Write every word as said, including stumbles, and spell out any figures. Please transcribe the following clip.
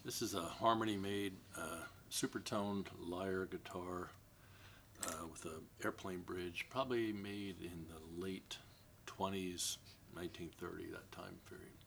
This is a Harmony made uh, supertoned lyre guitar uh, with an airplane bridge, probably made in the late twenties, nineteen thirty, that time period.